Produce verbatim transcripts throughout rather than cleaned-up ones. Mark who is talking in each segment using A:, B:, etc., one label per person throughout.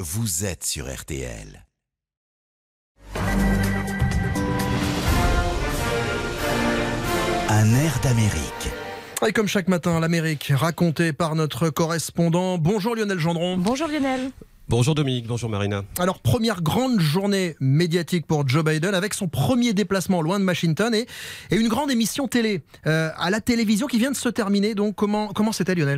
A: vous êtes sur R T L. Un air d'Amérique.
B: Et comme chaque matin, l'Amérique racontée par notre correspondant. Bonjour Lionel Gendron.
C: Bonjour Lionel.
D: Bonjour Dominique, bonjour Marina.
B: Alors, première grande journée médiatique pour Joe Biden avec son premier déplacement loin de Washington et, et une grande émission télé euh, à la télévision qui vient de se terminer. Donc, comment, comment c'était Lionel ?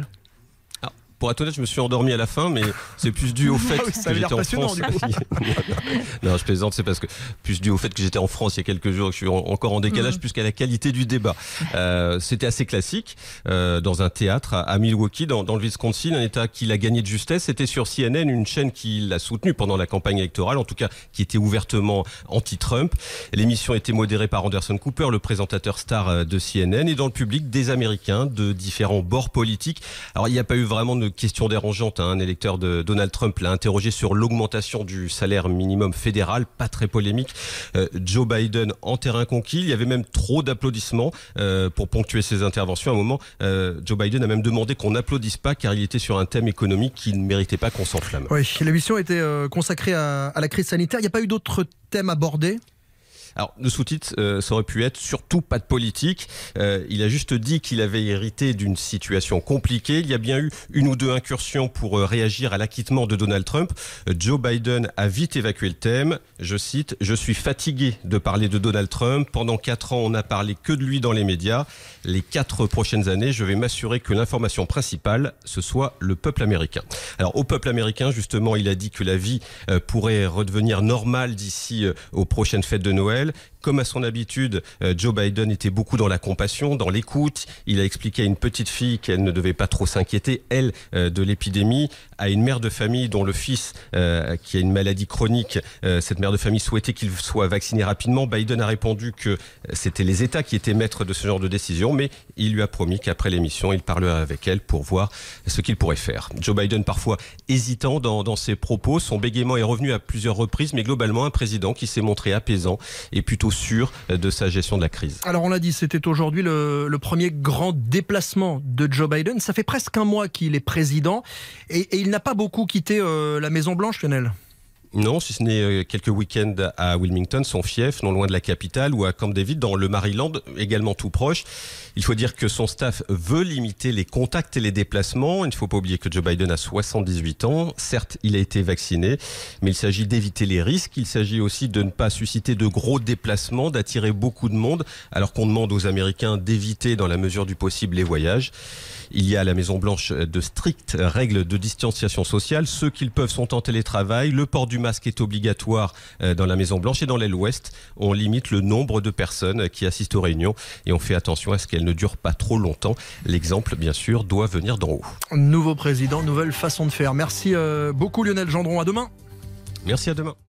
D: Pour être honnête, je me suis endormi à la fin, mais c'est plus dû au fait
B: ah oui, ça
D: que
B: avait l'air
D: j'étais en
B: passionnant,
D: France.
B: du coup.
D: Non, je plaisante, c'est parce que plus dû au fait que j'étais en France il y a quelques jours, que je suis en- encore en décalage,
B: Mmh.
D: plus qu'à la qualité du débat. Euh, c'était assez classique, euh, dans un théâtre à, à Milwaukee, dans, dans le Wisconsin, un État qu'il a gagné de justesse. C'était sur C N N, une chaîne qui l'a soutenu pendant la campagne électorale, en tout cas qui était ouvertement anti-Trump. L'émission était modérée par Anderson Cooper, le présentateur star euh, de C N N, et dans le public, des Américains de différents bords politiques. Alors, il n'y a pas eu vraiment de questions dérangeantes. Un électeur de Donald Trump l'a interrogé sur l'augmentation du salaire minimum fédéral, pas très polémique. Euh, Joe Biden en terrain conquis, il y avait même trop d'applaudissements euh, pour ponctuer ses interventions. À un moment, euh, Joe Biden a même demandé qu'on n'applaudisse pas car il était sur un thème économique qui ne méritait pas qu'on s'enflamme.
B: Oui, l'émission était euh, consacrée à, à la crise sanitaire. Il n'y a pas eu d'autres thèmes abordés ?
D: Alors, le sous-titre, euh, ça aurait pu être surtout pas de politique. Euh, il a juste dit qu'il avait hérité d'une situation compliquée. Il y a bien eu une ou deux incursions pour euh, réagir à l'acquittement de Donald Trump. Euh, Joe Biden a vite évacué le thème. Je cite, « Je suis fatigué de parler de Donald Trump. Pendant quatre ans, on n'a parlé que de lui dans les médias. Les quatre prochaines années, je vais m'assurer que l'information principale, ce soit le peuple américain. » Alors, au peuple américain, justement, il a dit que la vie euh, pourrait redevenir normale d'ici euh, aux prochaines fêtes de Noël. Comme à son habitude, euh, Joe Biden était beaucoup dans la compassion, dans l'écoute. Il a expliqué à une petite fille qu'elle ne devait pas trop s'inquiéter, elle, euh, de l'épidémie. À une mère de famille dont le fils, euh, qui a une maladie chronique, euh, cette mère de famille souhaitait qu'il soit vacciné rapidement. Biden a répondu que c'était les États qui étaient maîtres de ce genre de décision, mais il lui a promis qu'après l'émission, il parlerait avec elle pour voir ce qu'il pourrait faire. Joe Biden, parfois hésitant dans, dans ses propos, son bégaiement est revenu à plusieurs reprises, mais globalement, un président qui s'est montré apaisant et plutôt sûr de sa gestion de la crise.
B: Alors on l'a dit, c'était aujourd'hui le, le premier grand déplacement de Joe Biden. Ça fait presque un mois qu'il est président et, et il n'a pas beaucoup quitté euh, la Maison-Blanche, Lionel.
D: Non, si ce n'est quelques week-ends à Wilmington, son fief, non loin de la capitale, ou à Camp David, dans le Maryland, également tout proche. Il faut dire que son staff veut limiter les contacts et les déplacements. Il ne faut pas oublier que Joe Biden a soixante-dix-huit ans. Certes, il a été vacciné, mais il s'agit d'éviter les risques. Il s'agit aussi de ne pas susciter de gros déplacements, d'attirer beaucoup de monde, alors qu'on demande aux Américains d'éviter, dans la mesure du possible, les voyages. Il y a à la Maison-Blanche de strictes règles de distanciation sociale. Ceux qui le peuvent sont en télétravail. Le port du masque est obligatoire dans la Maison-Blanche. Et dans l'aile ouest, on limite le nombre de personnes qui assistent aux réunions. Et on fait attention à ce qu'elles ne durent pas trop longtemps. L'exemple, bien sûr, doit venir d'en haut.
B: Nouveau président, nouvelle façon de faire. Merci euh, beaucoup Lionel Gendron. À demain.
D: Merci, à demain.